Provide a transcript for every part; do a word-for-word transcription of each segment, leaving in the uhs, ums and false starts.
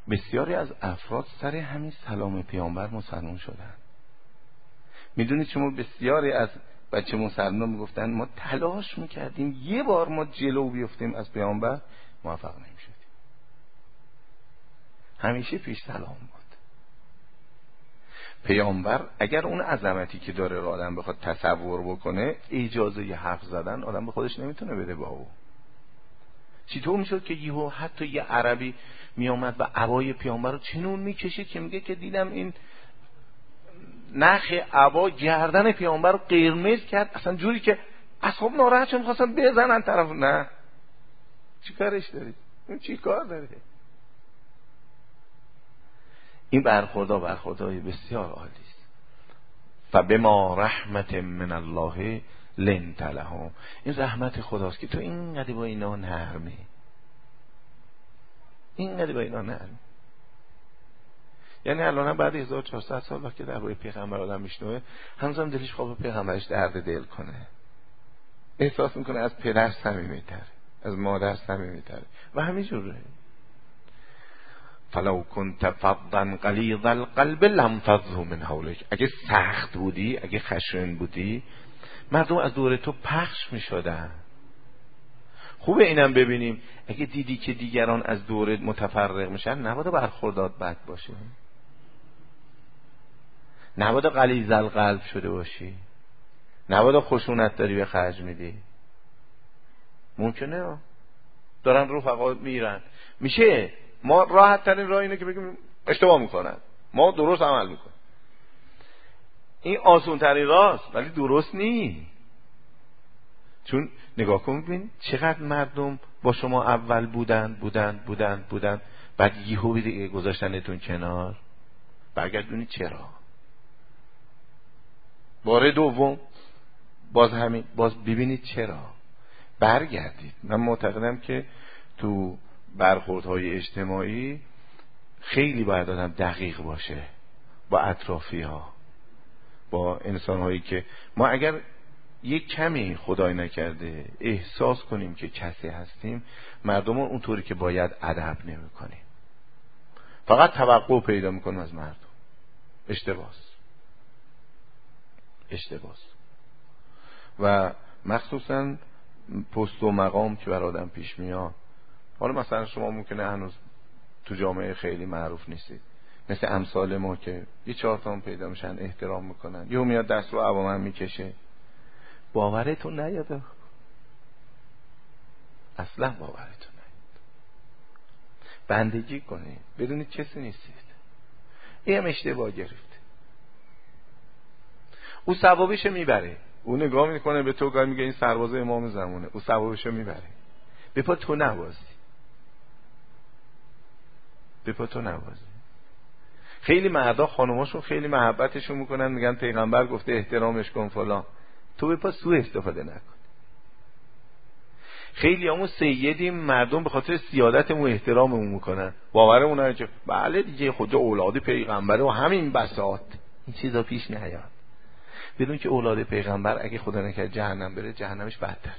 بسیاری از افراد سر همین سلام پیامبر مسلمان شدن. میدونید شما بسیاری از بچه مسلمان میگفتن ما تلاش میکردیم یه بار ما جلو بیفتیم از پیامبر، موفق نمیشدیم. همیشه پیش سلام بود. پیامبر اگر اون عظمتی که داره رو آدم بخواد تصور بکنه، اجازه ی حرف زدن آدم به خودش نمیتونه بده با او. چطور میشد که یهو حتی یه عربی میامد و عبای پیامبر رو چنون میکشید که میگه که دیدم این نخ عبا گردن پیامبر رو قرمز کرد، اصلا جوری که اصحاب ناراحت شدن می‌خواستن بزنن طرف. نه، چی کارش داری؟ این چی کار داره؟ این برخوردها برخوردهای بسیار عالی است. فبما رحمت من الله لنت لهم. این رحمت خداست که تو اینقدر با اینا نرمی، اینقدر با اینا نرمی. یعنی الان بعد هزار و چهارصد سال وقتی درباره پیغمبر آدم میشنوه، هنوزم دلش خواه پیغمبرش درد دل کنه. احساس میکنه از پدر صمیمی‌تره، از مادر صمیمی‌تره و همینجوره. فلو كنت فظا غلیظ القلب لانفضوا من حولک. اگه سخت بودی، اگه خشن بودی، مردم از دور تو پخش میشدن. خوبه اینم ببینیم، اگه دیدی که دیگران از دورت متفرق میشن، نباید برخوردات بد باشه، نباید غلیظ القلب شده باشی، نباید خشونت داری به خرج میدی. ممکنه دارن رفقا میرن، میشه ما راحت ترین راه اینه که بگیم اشتباه میکنن، ما درست عمل میکنیم. این آسون ترین راست، ولی درست نی. چون نگاه کن ببین چقدر مردم با شما اول بودن بودن بودن بودن بعد یهو دیگه گذاشتنتون کنار. برگردونید چرا؟ بار دوم باز همین، باز ببینید چرا. برگردید. من معتقدم که تو برخوردهای اجتماعی خیلی باید آدم دقیق باشه با اطرافی ها، با انسان هایی که ما اگر یک کمی خدای نکرده احساس کنیم که کسی هستیم، مردم اونطوری که باید ادب نمی کنیم، فقط توقع پیدا میکنیم از مردم. اشتباس اشتباس و مخصوصا پست و مقام که بر آدم پیش میاد. حالا مثلا شما ممکنه هنوز تو جامعه خیلی معروف نیستید، مثل امثال ما که یه چهار تا پیدا میشن احترام میکنن، یهو میاد دست رو عوامم میکشه. باورتون نیاد، اصلا باورتون نیاد. بندگی کنید، بدونید کسی نیستید. این هم اشتباه گرفته. او ثوابشو میبره، او نگاه میکنه به تو، میگه این سرباز امام زمونه، او ثوابشو میبره. به پا تو نوازی، به پا تو نوازی. خیلی مردا خانوماشون خیلی محبتشون میکنن، میگن پیغمبر گفته احترامش کن فلان، تو به پا سوء استفاده نکن. خیلی همون سیدیم، مردم به خاطر سیادتمون احتراممون میکنن، باورمون اینه که بله دیگه خدا اولاد پیغمبره و همین بساط. این چیزا پیش نیاد. بدون که اولاد پیغمبر اگه خدا نکرد جهنم بره، جهنمش بدتره.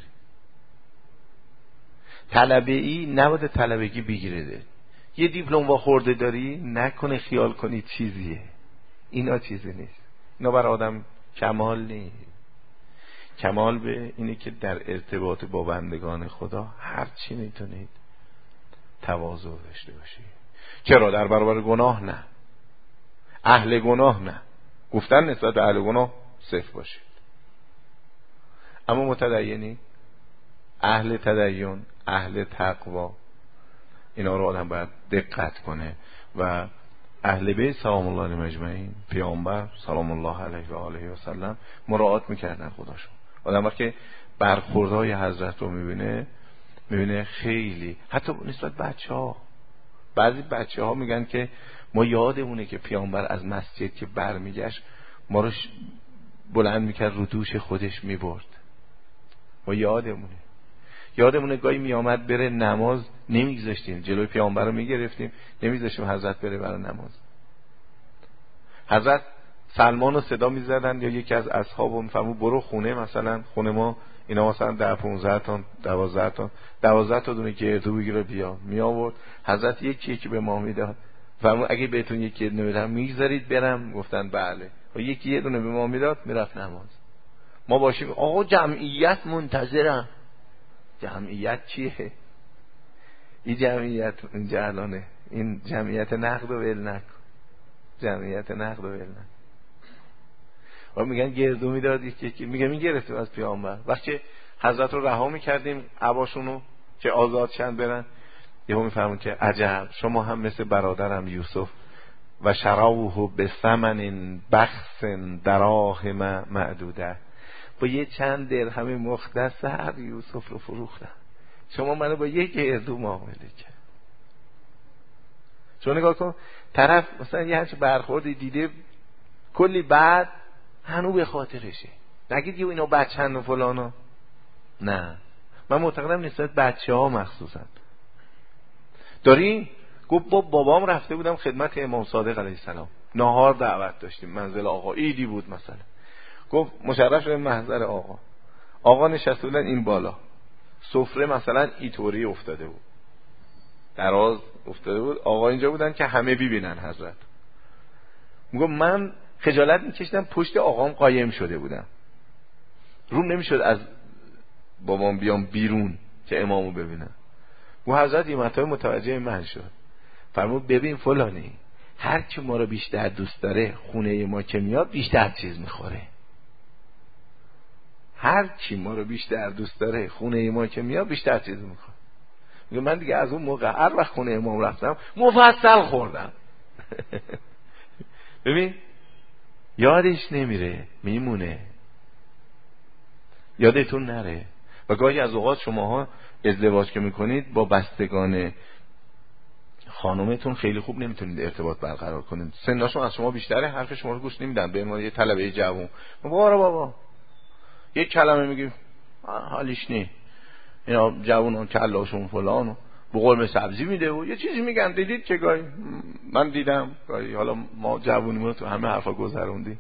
طلبه‌ای نباید طلبگی بگیره. یه دیپلم وا خورده داری، نکنه خیال کنی چیزیه. اینا چیزی نیست. اینا برای آدم کمال نیست. کمال به اینه که در ارتباط با بندگان خدا هر چی میتونید تواضع داشته باشید. چرا؟ در برابر گناه نه، اهل گناه نه. گفتن نسبت به اهل گناه صفر باشید. اما متدینی، اهل تدین، اهل تقوا، اینا رو آدم باید دقت کنه. و اهل بیت سلام الله علیهم اجمعین، پیامبر سلام الله علیه و آله و سلم مراعات میکردن خداشون. آدم وقتی برخوردهای حضرت رو میبینه، میبینه خیلی، حتی نسبت بچه ها، بعضی بچه ها میگن که ما یادمونه که پیامبر از مسجد که برمیگشت ما رو بلند میکرد رو دوش خودش میبرد. ما یادمونه یادمونه گاهی میامد بره نماز، نمیگذاشتیم جلوی پیامبر رو میگرفتیم، نمیگذاشتیم حضرت بره برای نماز. حضرت سلمان رو صدا میزدن یا یکی از اصحابو میفهمو برو خونه، مثلا خونه ما اینا مثلا ده پونزده تا دوازده تا دوازده تا دونه گردو بگیره بیا، می آورد. حضرت یکی یکی به ما میداد. فرمود اگه بهتون یکی یه دونه بدم میگذارید برم؟ گفتن بله. و یکی یه دونه به ما میداد میرفت نماز. ما باشیم آقا جمعیت منتظرم. جمعیت چیه؟ این جمعیت اینجا الانه، این جمعیت نقد و ول نکن، جمعیت نقد و ول نکن. و میگن گردو میداد یکی، میگه میگرفتیم از پیامبر وقتی حضرت رو رها میکردیم عباشونو که آزاد شن برن، یهو میفهمون که عجب شما هم مثل برادرم یوسف و شراوه به ثمن بخس دراهم معدوده، با یه چند درهم مختصر یوسف رو فروختن، شما منو با یک گردو معامله کرد. چون نگاه کن طرف مثلا یه همچه برخوردی دیده کلی بعد هنو به خاطرشه، نگید یه اینا بچه‌ن و فلانا. نه، من معتقدم نسبت بچه ها مخصوصا داری. گفت با بابام رفته بودم خدمت امام صادق علیه السلام، نهار دعوت داشتیم منزل آقا، ایدی بود مثلا. گفت مشرف شدیم محضر آقا، آقا نشسته بودن این بالا، سفره مثلا اینطوری افتاده بود، دراز افتاده بود، آقا اینجا بودن که همه ببینن حضرت. میگم من خجالت میکشیدم پشت آقام قایم شده بودم، روم نمیشد از بابام بیام بیرون که امامو ببینم. و حضرت این مطلب متوجه من شد، فرمود ببین فلانی، هر کی ما رو بیشتر دوست داره خونه ما که میاد بیشتر چیز میخوره. هر کی ما رو بیشتر دوست داره خونه ما که میاد بیشتر چیز میخوره. میگه من دیگه از اون موقع هر وقت خونه امام رفتم مفصل خوردم. ببین یادش نمیره، میمونه، یادتون نره. و گاهی از اوقات شماها ازدواج که میکنید با بستگان خانومتون خیلی خوب نمیتونید ارتباط برقرار کنید، سنشون از شما بیشتره، حرف شما رو گوش نمیدن. به عنوان یه طلبه جوون بابا بابا یک کلمه میگیم حالیش نی، اینا جوونان کلاشون فلان به قرمه سبزی میده و یه چیزی میگن. دیدید که گاهی من دیدم گاهی، حالا ما جوونیمون تو همه حرفا گذروندیم.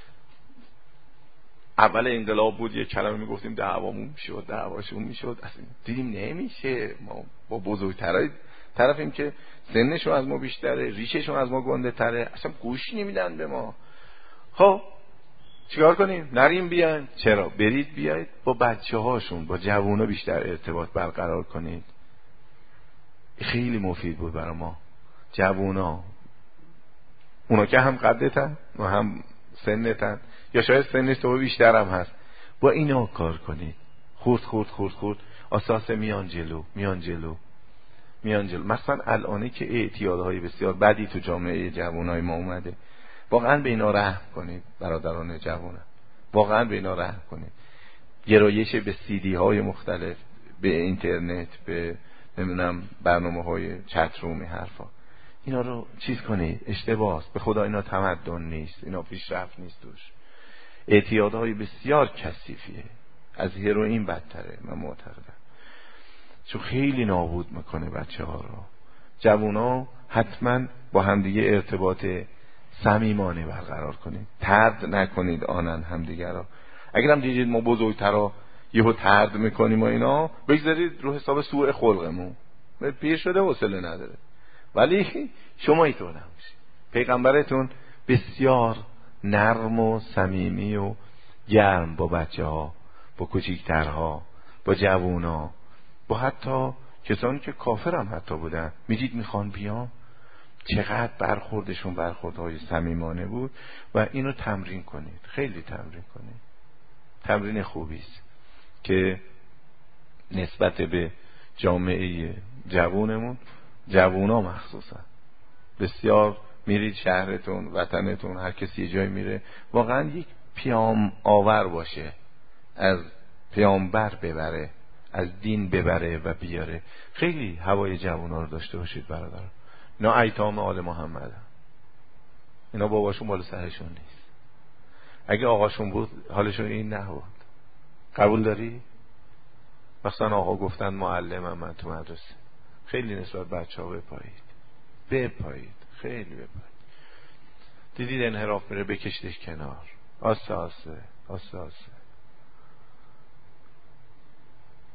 اول انقلاب بود یه کلمه میگفتیم دعوامون میشد، دعواشون میشد، اصلا دیدیم نمیشه. ما با بزرگترای طرفیم که سنشون از ما بیشتره، ریششون از ما گنده تره، اصلا گوش نمیدن به ما. خب چیکار کنیم؟ نریم بیاین؟ چرا؟ برید بیاید با بچه هاشون، با جوونا بیشتر ارتباط برقرار کنید. خیلی مفید بود برای ما. جوونا اونا که هم قدتن و هم سنتن، یا شاید سنش تو بیشتر هم هست، با اینا کار کنید. خورد خورد خورد خورد اساس میان جلو میان جلو میان جلو. مثلا الانه که اعتیادهای بسیار بدی تو جامعه جوانای ما اومده، واقعا به اینا رحم کنید برادران جوانان، واقعا به اینا رحم کنید. گرایش به سی دی های مختلف، به اینترنت، به نمیدونم برنامه های چت روم، حرفا، اینا رو چیز کنید. اشتباهه، به خدا اینا تمدن نیست، اینا پیشرفت نیست. توش اعتیادهای بسیار کثیفیه، از هروئین بدتره من معتقدم، چون خیلی نابود میکنه بچه ها رو. جوونا حتما با همدیگه ارتباط صمیمانه برقرار کنید، طرد نکنید آنن همدیگه رو. اگر هم دیدید ما بزرگترا یهو طرد میکنیم و اینا، بگذارید رو حساب سوء خلقمون، پیر شده حوصله نداره. ولی شما اینطور نباشید. پیغمبرتون بسیار نرم و صمیمی و گرم با بچه ها، با کوچیکترها، با جوونا، با حتی کسانی که کافر هم حتی بودن، میدید میخوان بیان، چقدر برخوردشون برخوردهای صمیمانه بود. و اینو تمرین کنید، خیلی تمرین کنید. تمرین خوبی است که نسبت به جامعه جوونمون، جوونا مخصوصا، بسیار میرید شهرتون، وطنتون، هر کسی یه جای میره، واقعا یک پیام آور باشه، از پیامبر ببره، از دین ببره و بیاره. خیلی هوای جوونا رو داشته باشید برادر. اینا ایتام آل محمد هم. اینا باباشون بالا سرشون نیست. اگه آقاشون بود حالشون این نبود. قبول داری؟ مثلا آقا گفتن معلمم من تو مدرسه، خیلی نسبت بچه ها بپایید بپایید خیلی بپایید. دیدید انحراف میره، بکشیدش کنار، آسه آسه آسه آسه.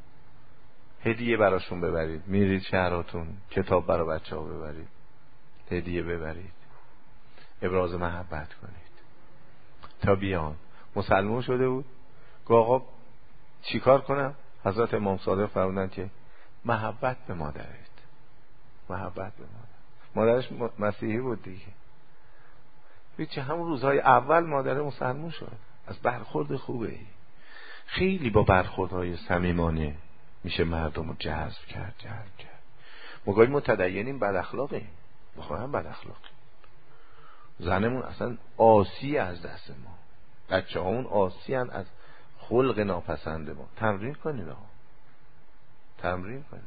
هدیه براشون ببرید، میرید شهراتون کتاب برای بچه ها ببرید، هدیه ببرید، ابراز محبت کنید. تا بیان مسلمان شده بود، گفت آقا چیکار کنم؟ حضرت امام صادق فرمودن که محبت به مادرت، محبت به مادر. مادرش مسیحی بود دیگه. هیچ همون روزهای اول مادر مسلمان شد. از برخورد خوبه، خیلی با برخوردهای صمیمانه میشه مردم رو جذب کرد جذب کرد. ما متدینیم بد اخلاقیم، واقعا بد اخلاقیم. زنمون اصلا آسی از دست ما، بچه همون آسی هن از خلق ناپسند ما. تمرین کنید ها، تمرین کنید،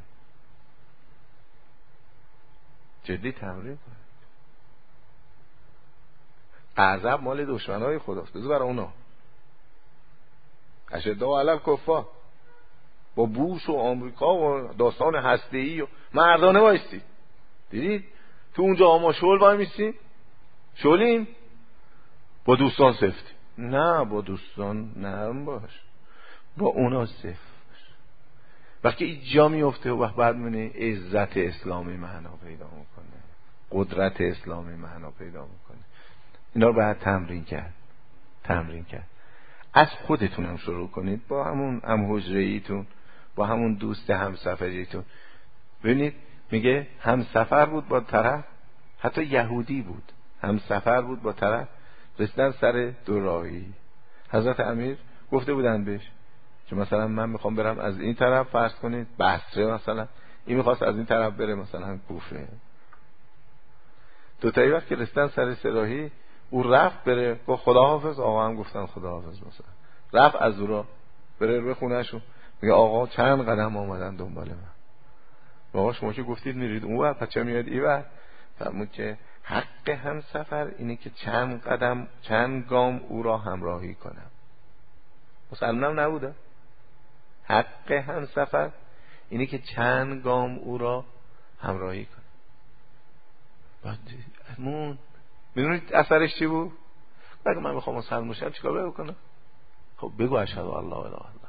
جدی تمرین کنید. غضب مال دشمنای خداست، بذار برای اونا. اشداء علی الکفار، با بوش و آمریکا و داستان هسته‌ای و مردانه وایسید. دیدید تو اونجا ما شل وای میسیم، شلیم با دوستان سفت. نه با دوستان نرم باش، با اونا سفت باش. وقتی اینجا میفته و بعد میبینی عزت اسلامی معنا پیدا میکنه، قدرت اسلامی معنا پیدا میکنه. اینا رو باید تمرین کرد، تمرین کرد. از خودتونم شروع کنید، با همون هم حجره‌ایتون، با همون دوست همسفریتون. ببینید میگه همسفر بود با طرف، حتی یهودی بود، همسفر بود با طرف، رسیدن سر دو راهی. حضرت امیر گفته بودن بهش که مثلا من میخوام برم از این طرف، فرض کنید بصره مثلا، این میخواست از این طرف بره مثلا کوفه. دو تایی وقت که رسیدن سر سه راهی، او رفت بره، گفت خداحافظ، آقا هم گفتن خداحافظ مثلا. رفت از او را بره روی خونهشون، میگه آقا چند قدم آمدن دنبال من. آقا شما که گفتید میرید اون ور، پس چه میاد این ور؟ فرمود که حق هم سفر اینه که چند قدم چند گام او را همراهی کنم. مسلمانم نبوده. حق هم سفر اینه که چند گام او را همراهی کنم. بعد امون میدونید اثرش چی بود؟ بگه من میخوام مسلمان شم چیکار بکنم؟ خب بگو اشهد ان لا اله الا الله.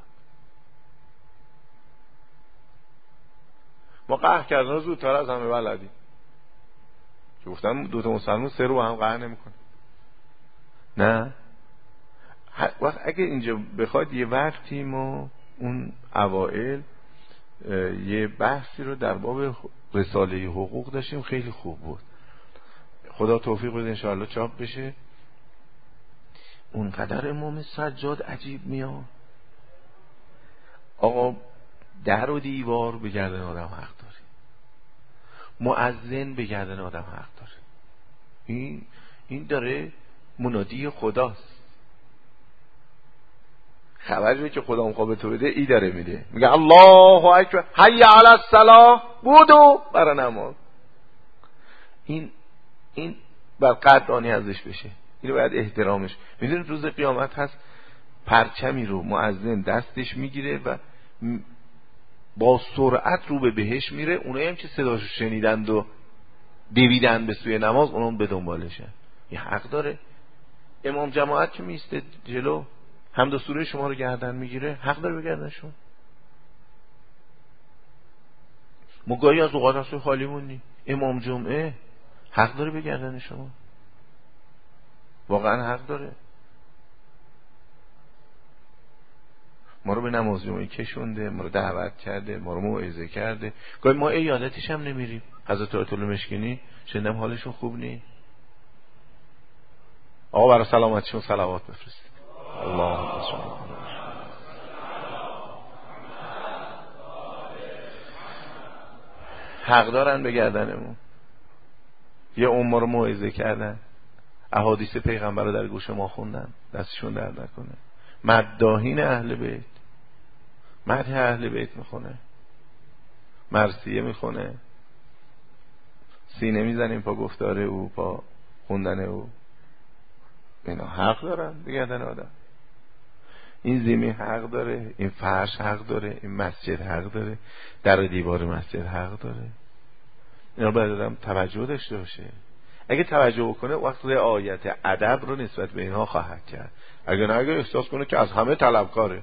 ما قهر کردن زودتر از همه بلدی. که گفتن دو تا مسلمان سه رو هم قهر نمیکنه. نه، وقت اگه اینجا بخواد یه وقتی ما اون اوائل یه بحثی رو در باب رساله حقوق داشتیم، خیلی خوب بود. خدا توفیق بده انشاءالله چاپ بشه. اونقدر امام سجاد عجیب میاد، آقا در و دیوار به گردن آدم حق داره، مؤذن به گردن آدم حق داره. این این داره منادی خداست. خبری که خدا میخواد به تو بده ای داره میده، میگه الله اکبر حی علی الصلاه، بودو برای نماز. این این بر قدردانی ازش بشه، اینو باید احترامش. میدونید روز قیامت هست پرچمی رو مؤذن دستش میگیره و با سرعت رو به بهش میره. اونایی هم که صداشو شنیدند و دویدن به سوی نماز، اونم به دنبالشن. یه حق داره. امام جماعت که میسته جلو حمد و سوره شما رو گردن میگیره، حق داره بگردن شما. ما گاهی از اوقات هست خالی مونی، امام جمعه حق داره بگردن شما، واقعا حق داره. ما رو به نماز جمعه کشونده، ما رو دعوت کرده، ما رو موعظه کرده. گاهی ما عیادتش هم نمیریم. حضرت آیت الله مشکینی شنیدم حالشون خوب نی. آقا برای سلامتشون صلوات بفرستید. اللهم صل علی حق دارن به گردنمون. یه عمر رو موعظه کردن، احادیث پیغمبر رو در گوش ما خوندن، دستشون درد نکنه. مداحین اهل بیت، مدح اهل بیت میخونه، مرثیه میخونه، سینه میزنیم پا گفتار او، پا خوندن او. اینا حق دارن به گردن آدم. این زمین حق داره، این فرش حق داره، این مسجد حق داره، در و دیوار مسجد حق داره. اینا باید آدم توجه داشته باشه. اگه توجه بکنه وقت رعایت ادب رو نسبت به اینها خواهد کرد. اگه نه، اگه احساس کنه که از همه طلبکاره،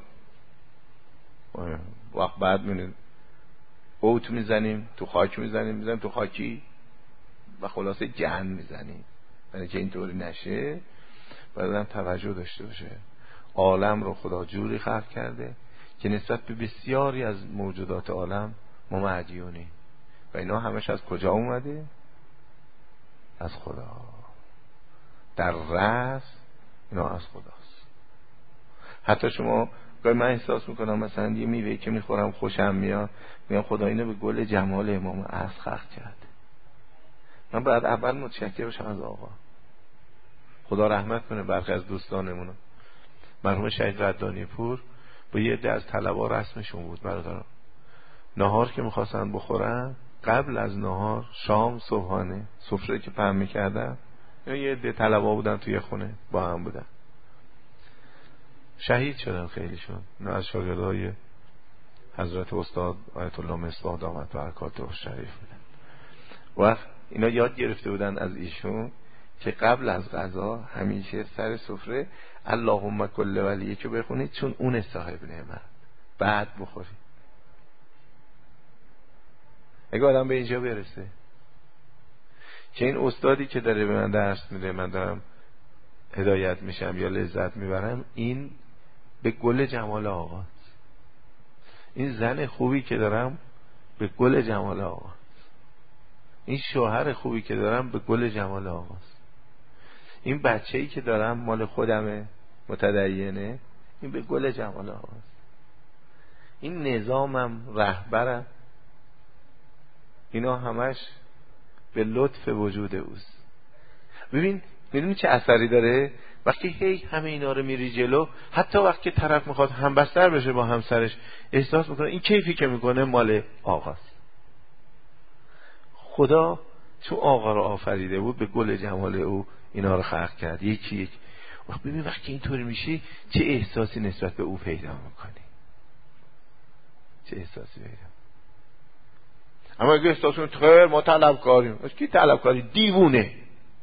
وقت بعد میبینید اوت میزنیم تو خاک، میزنیم میزنیم تو خاکی، و خلاصه جن میزنیم. برای که اینطوری نشه باید آدم توجه داشته باشه. عالم رو خدا جوری خلق کرده که نسبت به بسیاری از موجودات عالم ما مدیونیم و اینا همش از کجا اومده؟ از خدا. در رأس اینا از خداست. حتی شما گاهی من احساس میکنم مثلا یه میوهی که میخورم خوشم میاد، میگم خدا اینو به گل جمال امام عصر خلق کرده. من بعد اول متشکر باشم از آقا، خدا رحمت کنه برخی از دوستانمون. مرحوم شهید قدانی پور با یه عده از طلبا رسمشون بود برادران، نهار که میخواستن بخورن قبل از نهار شام صبحانه سفره که پهن میکردن، یه عده طلبا بودن توی خونه با هم بودن، شهید شدن خیلیشون. نه از شاگردای حضرت استاد آیت الله مصباح دامت برکاته شریف بودن. و اینا یاد گرفته بودن از ایشون که قبل از غذا همیشه سر سفره اللهم کل ولیه که بخونید، چون اون صاحب نعمت، بعد بخورید. اگه آدم به اینجا برسه که این استادی که داره به من درس میده من دارم هدایت میشم یا لذت میبرم، این به گل جمال آقاست. این زن خوبی که دارم به گل جمال آقاست. این شوهر خوبی که دارم به گل جمال آقاست. این بچه‌ای که دارم مال خودمه متدینه، این به گل جمال آقاست. این نظامم رهبرم، اینا همش به لطف وجود اوست. ببین میدونی چه اثری داره وقتی هی همه اینا رو میری جلو؟ حتی وقتی که طرف میخواد همبستر بشه با همسرش، احساس میکنه این کیفی که میکنه مال آقاست. خدا تو آقا رو آفریده بود، به گل جمال او اینا رو خلق کرد یکی یک. وقت ببین وقتی اینطوری میشی چه احساسی نسبت به او پیدا میکنی، چه احساسی پیدا. اما اگه احساسون خیر ما طلبکاریم، از کی طلبکاری؟ دیوونه.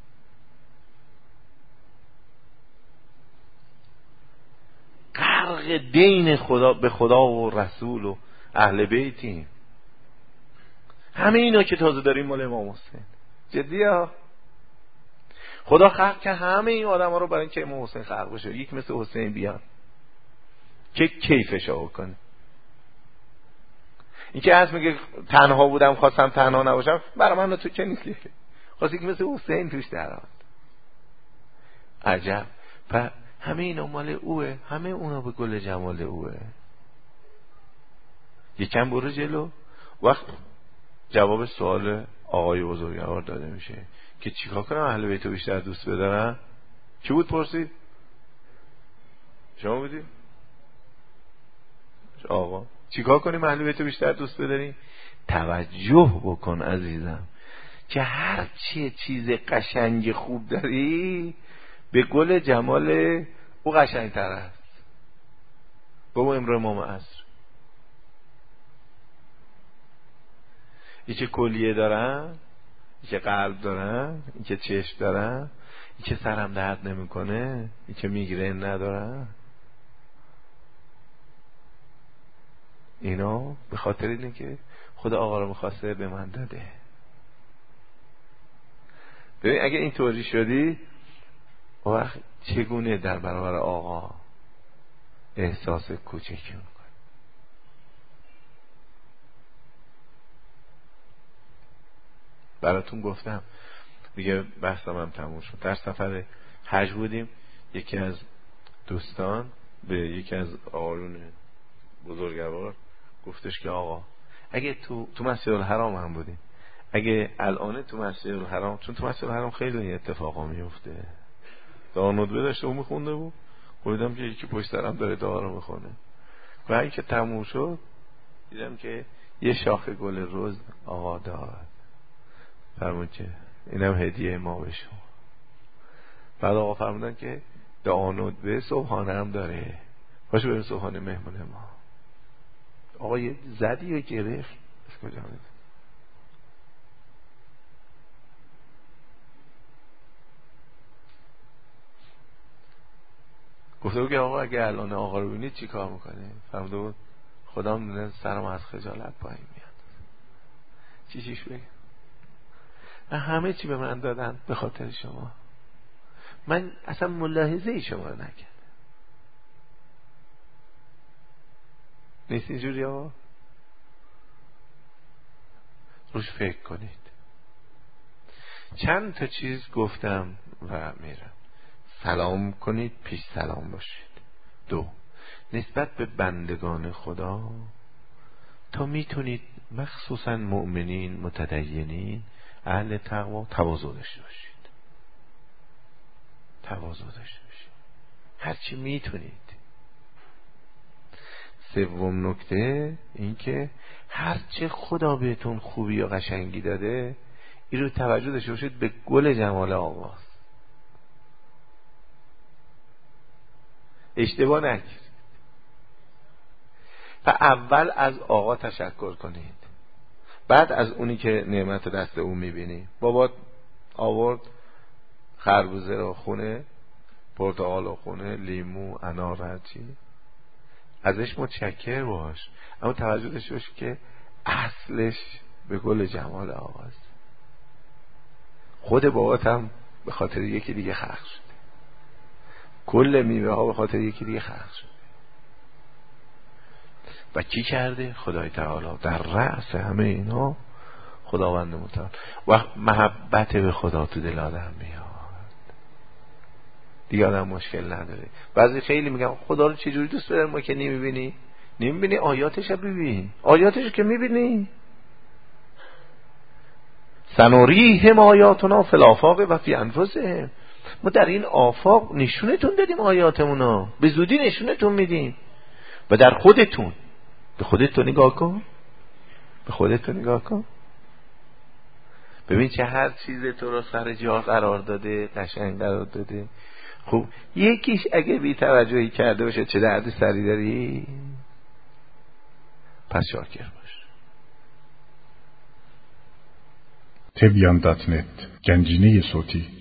غرق دین خدا به خدا و رسول و اهل بیتیم. همه اینا که تازه داریم مال امام حسین. جدی ها. خدا خلق که همه این آدم ها رو برای اینکه امام حسین خلق بشه، یک مثل حسین بیان که کیفش ها بکنه. این که هست میگه تنها بودم خواستم تنها نباشم، برای من تو که نیست که خواست یک مثل حسین توش درآمد. عجب. و همه اینا مال اوه، همه اونا به گل جمال اوه. یکم برو جلو، وقت جواب سوال آقای بزرگوار داده میشه که چیکار کنم اهل بیتو بیشتر دوست بدارم؟ کی بود پرسید؟ شما بودی؟ آقا چیکار کنیم اهل بیتو بیشتر دوست بداریم؟ توجه بکن عزیزم که هر چی چیز قشنگ خوب داری به گل جمال او قشنگ تر است. بابا امرو امام عصر ای که کلیه دارن، ای که قلب دارن، ای که چشم دارن، ای که سرم درد نمی کنه، ای که میگرن ندارن، اینا به خاطر اینه که خدا آقا رو میخواسته به من داده. ببین اگه این طوری شدی وقت چگونه در برابر آقا احساس کوچکی میکنی؟ براتون گفتم دیگه بحثم هم تموم شد. در سفر حج بودیم، یکی از دوستان به یکی از آقایون بزرگوار گفتش که آقا اگه تو تو مسجد الحرام هم بودیم، اگه الان تو مسجد الحرام، چون تو مسجد الحرام خیلی اتفاقا میفته، دعا ندبه داشته و میخونده بود، دیدم که یکی پشت سرم داره دعا رو میخونه و این که تموم شد دیدم که یه شاخ گل رز آقا داد، فرمون که اینم هدیه ما به شما. بعد آقا فرمودن که دعا ندبه صبحانه هم داره، باشه بریم صبحانه مهمون ما. آقا یه زدی و گرفت از کجا میده؟ گفته بود که آقا اگه الان آقا رو ببینید چی کار میکنه؟ فرموده بود خدا میدونه سرم از خجالت پایین میاد. چی چیش بگم؟ همه چی به من دادن به خاطر شما. من اصلا ملاحظه ای شما رو نکردم. نیست اینجوری ها؟ روش فکر کنید. چند تا چیز گفتم و میرم. سلام کنید، پیش سلام باشید. دو، نسبت به بندگان خدا تا میتونید مخصوصا مؤمنین متدینین اهل تقوا تواضع داشته باشید. تواضع داشته باشید هرچی میتونید. سوم نکته این که هرچه خدا بهتون خوبی و قشنگی داده این رو توجه داشته باشید به گل جمال آقاست. اشتباه نگیرید و اول از آقا تشکر کنید، بعد از اونی که نعمت دست اون میبینی. بابات آورد خربوزه رو خونه، پرتقال رو خونه، لیمو، انار، هرچی، ازش متشکر باش، اما توجه داشته باش که اصلش به گل جمال آقاست. خود بابات هم به خاطر یکی دیگه خلق شده، کل میوه ها به خاطر یکی دیگه خلق شده. و کی کرده؟ خدای تعالی. در رأس همه اینا خداوند متعال. و محبت به خدا تو دل آدم میاد دیگه، آدم مشکل نداره. بعضی خیلی میگن خدا رو چجوری دوست دارن؟ ما که نمیبینی. نمیبینی آیاتش رو ببین. آیاتش که میبینی، سنوریهم آیاتنا فی الآفاق و فی انفسهم، ما در این آفاق نشونتون دادیم آیاتمونو، به زودی نشونتون میدیم. و در خودتون، به خودت تو نگاه کن، به خودت تو نگاه کن، ببین چه هر چیز تو رو سر جا قرار داده، قشنگ قرار داده. خب یکیش اگه بی توجهی کرده باشه چه درد سری داری؟ پس شاکر باش. تبیان دات نت، گنجینه صوتی.